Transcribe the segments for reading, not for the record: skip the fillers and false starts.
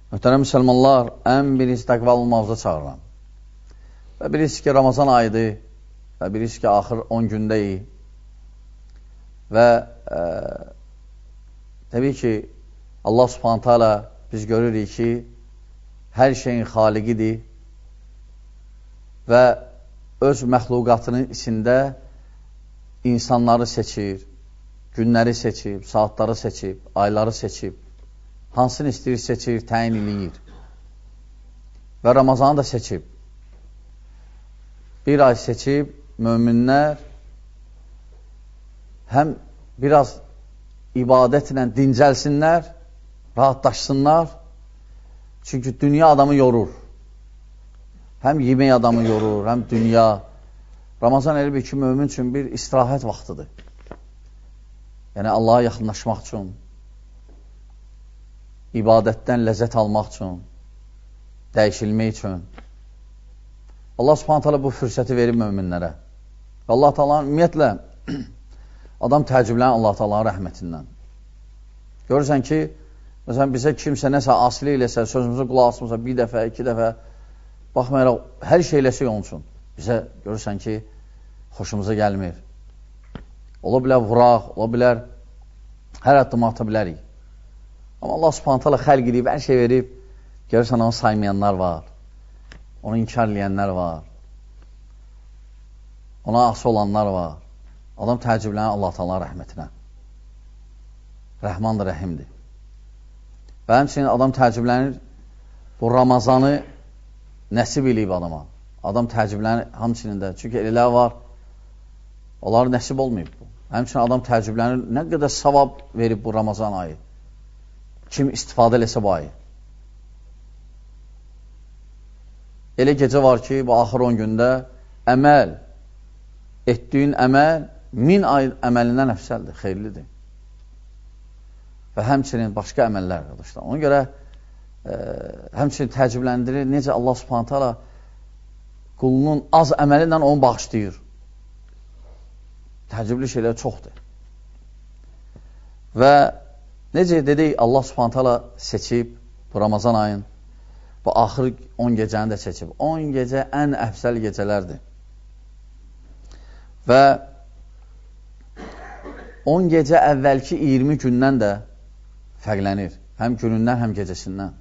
Möhtərəm müsəlmanlar, ən birinci təqva olmağıza çağıram. Və bilirsiniz ki, Ramazan ayıdır və bilirsiniz ki, axır 10 gündəyik. Və təbii ki, Allah subhanət hələ biz görürük ki, hər şeyin xaliqidir və öz məxluqatının içində insanları seçir, günləri seçib, saatları seçib, ayları seçib, hansını istəyir seçir, təyin eləyir. Və Ramazanı da seçib. Bir ay seçib, möminlər həm biraz ibadətlə dincəlsinlər, rahatlaşsınlar. Çünki dünya adamı yorur. Həm yemək adamı yorur, həm dünya. Ramazan elə bir ki, mömin üçün bir istirahət vaxtıdır. Yəni, Allaha yaxınlaşmaq üçün, ibadətdən ləzzət almaq üçün, dəyişilmək üçün. Allah subhanət hələ bu fürsəti verib möminlərə. Allah Teala ümumiyyətlə, adam təəccüblənir Allah Teala'nın rəhmətindən. Görürsən ki, məsələn, bizə kimsə nəsə asili eləsə, sözümüzü qulaq asmasa bir dəfə, iki dəfə, baxmayaraq, hər şey eləsək onun üçün. Bizə görürsən ki, xoşumuza gəlmir. Ola bilər vuraq, ola bilər hər addım ata bilərik. Amma Allah subhanət hələ xəlq edib, hər şey verib, görürsən onu saymayanlar var, onu inkar eləyənlər var, ona asi olanlar var. Adam təəccüblənir Allah Teala'nın rəhmətinə. Rəhmandır, rəhimdir. Və həmçinin adam təəccüblənir, bu Ramazanı nəsib eləyib adama. Adam təəccüblənir hamçinin də, çünki elələr var, onları nəsib olmayıb bu. Həmçinin adam təəccüblənir, nə qədər savab verib bu Ramazan ayı. Kim istifadə eləsə bu ayı. Elə gecə var ki, bu axır 10 gündə əməl, etdiyin əməl 1000 ay əməlindən əfsəldir, xeyirlidir. Və həmçinin başqa əməllər, qardaşlar. Ona görə həmçinin təəccübləndirir, necə Allah subhanət hələ qulunun az əməli ilə onu bağışlayır. Təəccüblü şeylər çoxdur. Və necə dedik, Allah subhanət hələ seçib bu Ramazan ayın, bu axır 10 gecəni də seçib. 10 gecə ən əfsəl gecələrdir. Və 10 gecə əvvəlki 20 gündən də fərqlənir. Həm günündən, həm gecəsindən.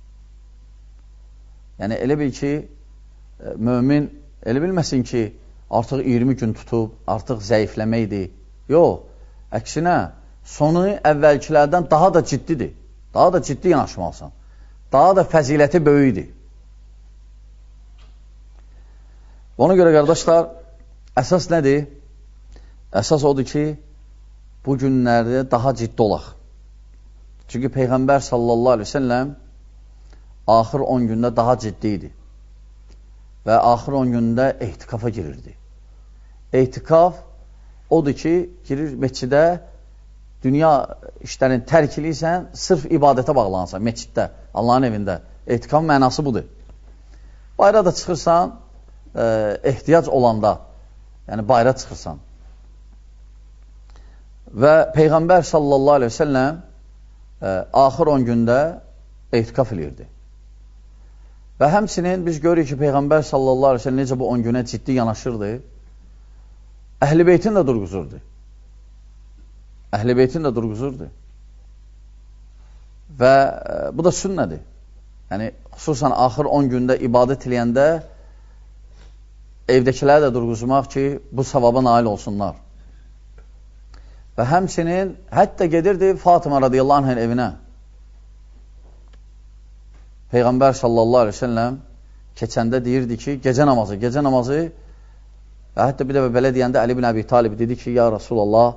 Yəni, elə bil ki, mömin elə bilməsin ki, artıq 20 gün tutub, artıq zəifləməkdir. Yox, əksinə, sonu əvvəlkilərdən daha da ciddidir. Daha da ciddi yanaşmalısan. Daha da fəziləti böyüdür. Ona görə, qardaşlar, əsas nədir? Əsas odur ki, bu günlərdə daha ciddi olaq. Çünki Peyğəmbər sallallahu aleyhi ve selləm axır 10 gündə daha ciddi idi. Və axır 10 gündə ehtikafa girirdi. Ehtikaf odur ki, girir meçidə, dünya işlərini tərk eləyirsən, sırf ibadətə bağlanırsan, meçiddə, Allahın evində. Ehtikafın mənası budur. Bayra da çıxırsan, ehtiyac olanda, yəni bayra çıxırsan. Və Peyğəmbər sallallahu aleyhi ve selləm axır 10 gündə ehtikaf eləyirdi. Və həmçinin biz görürük ki, Peyğəmbər sallallahu aleyhi ve sellem necə bu 10 günə ciddi yanaşırdı, Əhl-i Beytin də durğuzurdu. Əhl-i Beytin də durğuzurdu. Və bu da sünnədir. Yəni, xüsusən axır 10 gündə ibadət eləyəndə evdəkiləri də durğuzmaq ki, bu savaba nail olsunlar. Və həmçinin hətta gedirdi Fatıma radiyallahu anhın evinə. Peyğəmbər sallallahu aleyhi ve sellem keçəndə deyirdi ki, gecə namazı və hətta bir dəfə belə deyəndə Əli ibn Əbi Talib dedi ki, ya Rasulallah,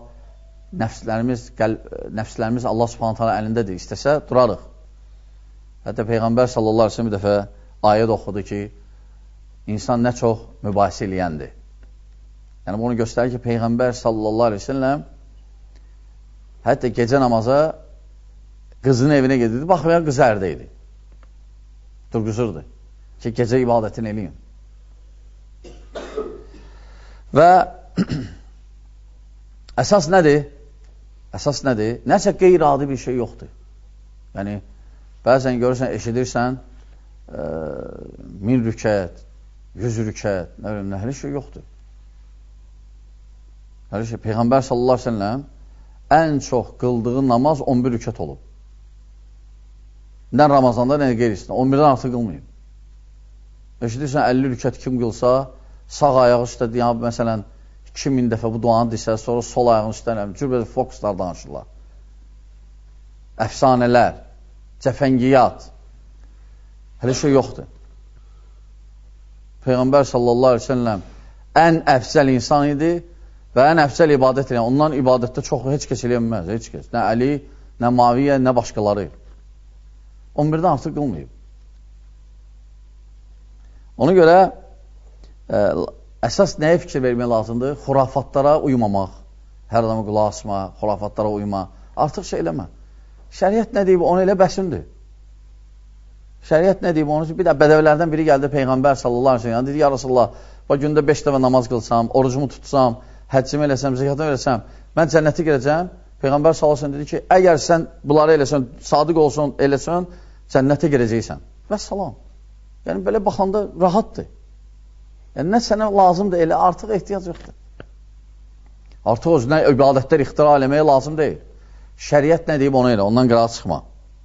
nəfslərimiz Allah subhanət hələ əlindədir, istəsə durarıq. Hətta Peyğəmbər sallallahu aleyhi ve sellem bir dəfə ayət oxudu ki, insan nə çox mübahisə eləyəndir. Yəni, bunu göstərir ki, Peyğəmbər sallallahu aleyhi ve sellem hətta gecə namaza qızının evinə gedirdi, baxmayan qız ərdə idi. Durğuzurdu ki, gecə ibadətini eləyin. Və əsas nədir? Əsas nədir? Nəsə qeyri-adi bir şey yoxdur. Yəni, Bəzən görürsən, eşidirsən 1000 rükət, 100 rükət, nə bilim, hər şey yoxdur. Hər şey, Peyğəmbər sallallahu aleyhi ve sellem ən çox qıldığı namaz 11 rükət olub. Nə Ramazanda, nə qeyrisində. 11-dən artıq qılmayıb. Eşidirsən, 50 rükət kim qılsa, sağ ayağı üstə deyəm, məsələn, 2000 dəfə bu duanı desə, sonra sol ayağın üstə cürbəcə fokuslar danışırlar. Əfsanələr, cəfəngiyyat, hələ şey yoxdur. Peyğəmbər sallallahu aleyhi ve sellem ən əfsəl insan idi və ən əfsəl ibadət edən. Ondan ibadətdə çox heç kəs eləyənməz, heç kəs. Nə Əli, nə Maviyyə, nə başqaları. 11-dən artıq qılmayıb. Ona görə əsas nəyə fikir vermək lazımdır? Xurafatlara uymamaq, hər adamı qulaq asma, xurafatlara uyma. Artıq şey eləmə. Şəriət nə deyib, onu elə bəsindir. Şəriət nə deyib, onu bir də bədəvlərdən biri gəldi Peyğəmbər sallallahu aleyhi ve sellem. Dedi, ya Rasulullah, gündə 5 dəfə namaz qılsam, orucumu tutsam, həccimi eləsəm, zəkatımı eləsəm, mən cənnəti girəcəm. Peyğəmbər sallallahu aleyhi ve sellem dedi ki, əgər sən bunları eləsən, sadiq olsun, eləsən, cənnətə girəcəksən. Və salam. Yəni, belə baxanda rahatdır. Yəni, nə sənə lazımdır elə, artıq ehtiyac yoxdur. Artıq özünə ibadətlər ixtira eləməyə lazım deyil. Şəriət nə deyib onu elə, ondan qırağa çıxma.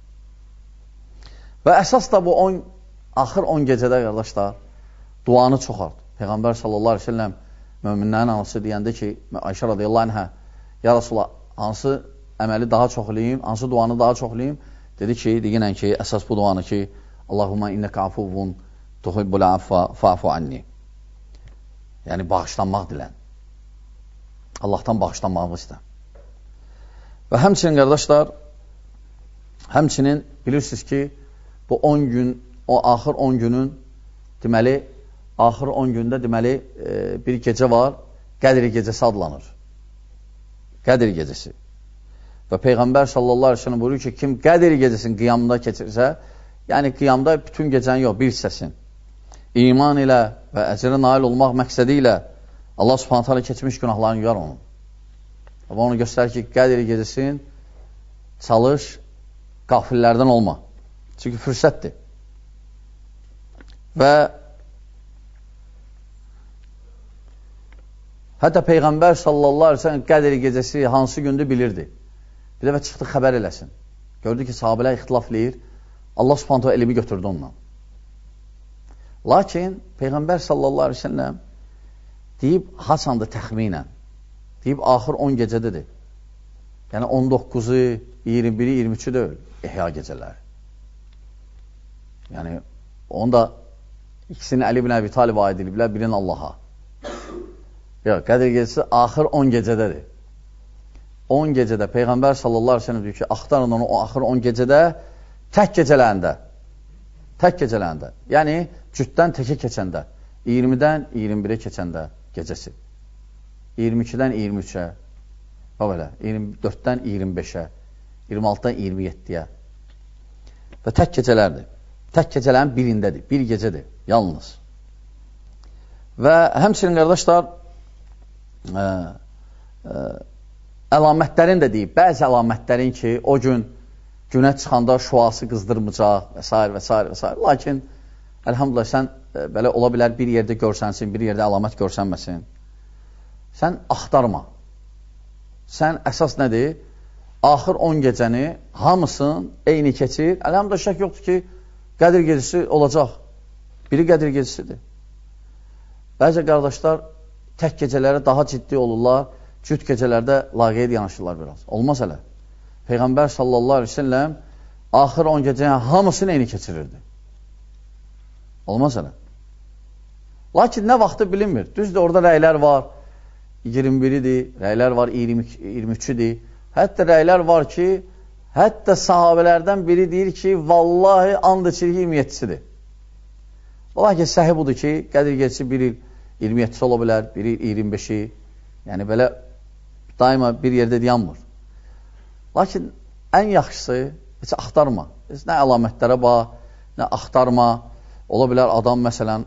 Və əsas da bu axır 10 gecədə, qardaşlar, duanı çoxart. Peyğəmbər sallallahu aleyhi ve sellem möminlərin anası deyəndə ki, Ayşə radiyallahu anhə, ya Rasulullah, hansı əməli daha çox eləyim, hansı duanı daha çox eləyim? Dedi ki, deyinən ki, əsas bu duanı ki, Allahumma innəkə afuvun tuhibbul affa fa'fu anni. Yəni, bağışlanmaq dilən. Allahdan bağışlanmağı istə. Və həmçinin, qardaşlar, həmçinin bilirsiniz ki, bu 10 gün, o axır 10 günün, deməli, axır 10 gündə, deməli, bir gecə var, Qədr gecəsi adlanır. Qədr gecəsi. Və Peyğəmbər sallallahu aleyhi ve sellem buyuruyor ki, kim Qədr gecəsinin qiyamında keçirsə, yəni qiyamda bütün gecəni yox, bir hissəsin. İman ilə və əcrə nail olmaq məqsədi ilə Allah subhanət hələ keçmiş günahlarını yuyar onun. Və onu göstərir ki, Qədr gecəsinin çalış, qafillərdən olma. Çünki fürsətdir. Və hətta Peyğəmbər sallallahu aleyhi ve sellem Qədr gecəsi hansı gündür bilirdi. Bir dəfə çıxdı, xəbər eləsin. Gördü ki, sahabələr ixtilaflayır. Allah subhanətə elmi götürdü ondan. Lakin Peyğəmbər sallallahu aleyhi ve sellem deyib, haçandır təxminən. Deyib, axır 10 gecədədir. Yəni 19-u, 21-i, 23-ü deyil, ihya gecələri. Yəni, onu da ikisini Əli ibn Əbi Talib aid ediblər, birin Allaha. Yox, Qədr gecəsi axır 10 gecədədir. 10 gecədə Peyğəmbər sallallahu aleyhi ve sellem deyir ki, axtarın onu o axır 10 gecədə tək gecələrində, yəni cütdən təkə keçəndə, 20-dən 21-ə keçəndə gecəsi, 22-dən 23-ə, belə, 24-dən 25-ə, 26-dan 27-yə və tək gecələrdir. Tək gecələrin birindədir, bir gecədir, yalnız. Və həmçinin, qardaşlar, əlamətlərin də deyib, bəzi əlamətlərin ki, o gün günə çıxanda şuası qızdırmayacaq və s. və s. və s. Lakin, əlhamdülillah, sən belə ola bilər bir yerdə görsənsin, bir yerdə əlamət görsənməsin. Sən axtarma. Sən əsas nədir? Axır 10 gecəni hamısın eyni keçir. Əlhamdülillah, şək yoxdur ki, Qədr gecəsi olacaq. Biri Qədr gecəsidir. Bəzi qardaşlar tək gecələrə daha ciddi olurlar, cüt gecələrdə laqeyd yanaşırlar biraz. Olmaz hələ. Peyğəmbər sallallahu aleyhi ve sellem axır 10 gecəni hamısını eyni keçirirdi. Olmaz hələ. Lakin nə vaxtı bilinmir. Düzdür, orada rəylər var, 21-idir, rəylər var, 23-idir. Hətta rəylər var ki, hətta sahabələrdən biri deyir ki, vallahi and içir ki, 27-sidir. Lakin səhih budur ki, Qədr gecəsi bir il 27-si ola bilər, bir il 25-i. Yəni belə daima bir yerdə dayanmır. Lakin ən yaxşısı heç axtarma. Heç nə əlamətlərə bax, nə axtarma. Ola bilər adam məsələn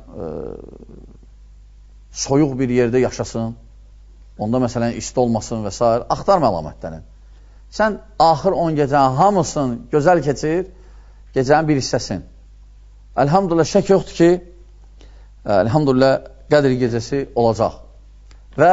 soyuq bir yerdə yaşasın, onda məsələn isti olmasın və s. Axtarma əlamətlərini. Sən axır 10 gecə hamısını gözəl keçir, gecənin bir hissəsin. Elhamdülillah, şək yoxdur ki, elhamdülillah, Qədr gecəsi olacaq. Və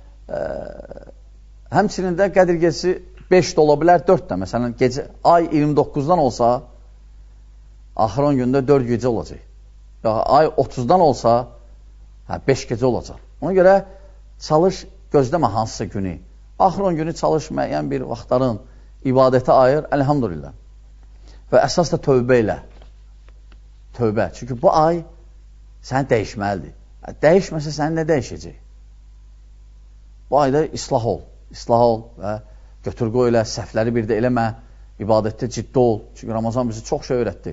həmçinin də Qədr gecəsi 5 də ola bilər, 4 də. Məsələn, gecə, ay 29-dan olsa, axır 10 gündə 4 gecə olacaq. Ya, ay 30-dan olsa, 5 gecə olacaq. Ona görə çalış, gözləmə hansısa günü. Axır 10 günü çalış, müəyyən bir vaxtların ibadətə ayır, elhamdülillah. Və əsas da tövbə ilə. Tövbə. Çünki bu ay səni dəyişməlidir. Dəyişməsə səni nə dəyişəcək? Bu ayda islah ol. İslah ol və götür-qoy elə, səhvləri bir də eləmə, ibadətdə ciddi ol. Çünki Ramazan bizi çox şey öyrətdi.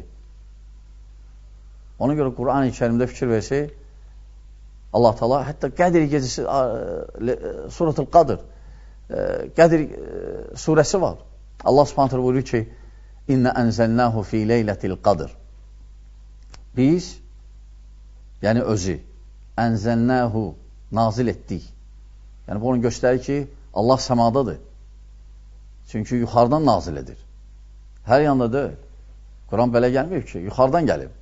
Ona görə Quran-ı Kərimdə fikir versək, Allah Teala hətta Qədr gecəsi, Suratul Qadr, Qədr surəsi var. Allah Subhanahu taala buyurur ki: "İnna enzelnahu fi leyletil qadr." Biz, yəni özü, enzelnahu, nazil etdik. Yəni bu onu göstərir ki, Allah səmadadır. Çünki yuxarıdan nazil edir. Hər yanda deyil. Quran belə gəlmir ki, yuxarıdan gəlib.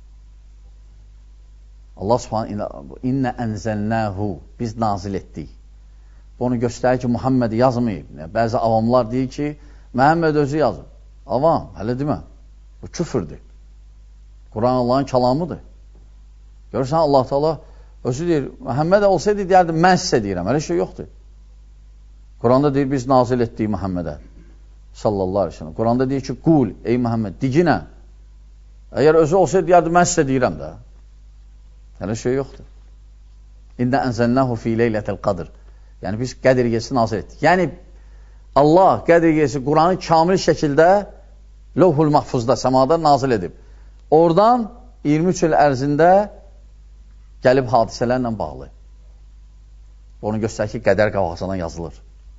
Allah Subhanahu inna enzelnahu, biz nazil etdik. Bu onu göstərir ki, Muhammed yazmayıb. Bəzi avamlar deyir ki, Məhəmməd özü yazıb. Avam, hələ demə. Bu küfürdür. Quran Allahın kəlamıdır. Görürsən, Allah Teala özü deyir, Məhəmməd olsaydı deyərdi, mən sizə deyirəm. Hələ şey yoxdur. Quranda deyir, biz nazil etdik Məhəmmədə. Sallallahu aleyhi ve sellem. Quranda deyir ki, qul, ey Məhəmməd, diginə. Əgər özü olsaydı deyərdi, mən sizə deyirəm də. Hələ şey yoxdur. İnna enzelnahu fi leyletil qadr. Yəni biz Qədr gecəsi nazil etdik. Yəni Allah Qədr gecəsi Quranı kamil şəkildə Lövhul Mahfuzda, səmada nazil edib. Oradan 23 il ərzində gəlib hadisələrlə bağlı. Onu göstərir ki, qədər qabaqcadan yazılır.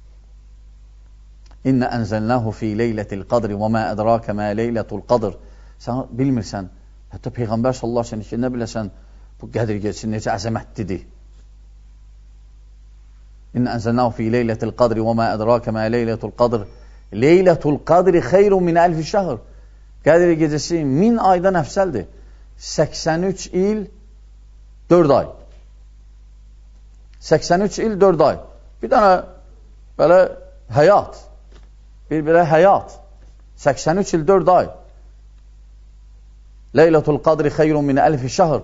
İnna enzelnahu fi leyletil qadr və ma edraka ma leyletul qadr. Sən bilmirsən, hətta Peyğəmbər sallallahu əleyhi və səlləm ki, nə biləsən bu Qədr gecəsi necə əzəmətlidir. İnna enzelnahu fi leyletil qadr və ma edraka ma leyletul qadr. Leyletul qadr xeyrun min alf şəhr. Qədr gecəsi 1000 aydan əfsəldir. 83 il 4 ay. 83 il 4 ay. Bir dənə belə həyat. Bir-birə həyat. 83 il 4 ay. Leyletul qadr xeyrun min alf şəhr.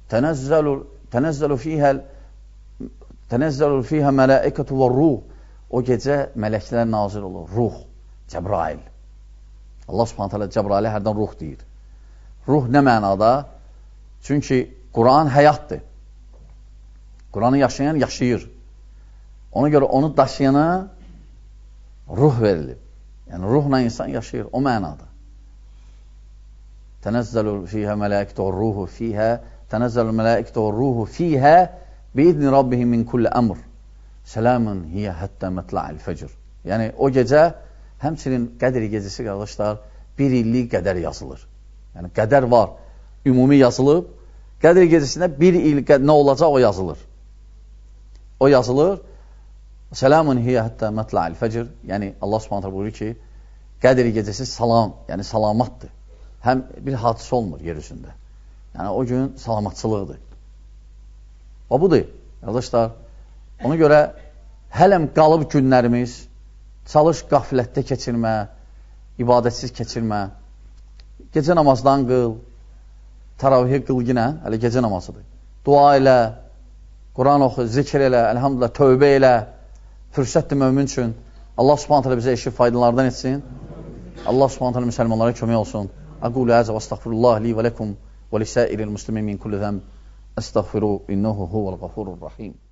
Tənəzzəlu fiyhə mələikətü və ruh. O gecə mələklər nazil olur. Ruh, Cəbrail. Allah Subhanahu taala Cəbrailə hərdən ruh deyir. Ruh nə mənada? Çünki Quran həyatdır. Quranı yaşayan yaşayır. Ona görə onu daşıyana ruh verilir. Yəni ruhla insan yaşayır. O mənada. Tənəzzəlu fiyhə mələikətü və ruhu fiyhə. Tənəzzəlu mələikətü və ruhu fiyhə biizni rabbihim min kulli əmr. Selamun hiyə həttə mətla'il fəcr. Yəni o gecə, həmçinin Qədr gecəsi qardaşlar, bir illik qədər yazılır. Yəni qədər var, ümumi yazılıb. Qədr gecəsində bir il nə olacaq o yazılır. O yazılır. Selamun hiyə həttə mətla'il fəcr. Yəni Allah Subhanahu taala buyurur ki, Qədr gecəsi salam, yəni salamatdır. Həm bir hadisə olmur yer üzündə. Yəni o gün salamatçılıqdır. O budur, qardaşlar. Ona görə hələm qalıb günlərimiz, çalış qaflətdə keçirmə, ibadətsiz keçirmə, gecə namazdan qıl, təravih qıl yenə, hələ gecə namazıdır. Dua elə, Quran oxu, zikr elə, elhamdülillah, tövbə elə, fürsətdir mömin üçün. Allah Subhanahu taala bizə eşib faydalardan etsin. Allah Subhanahu taala müsəlmanlara kömək olsun. Aqulu həzə və estəğfirullah li və ləkum və lisəiril muslimin min kulli zəmb. Estağfiru innehu huvel gafurur rahim.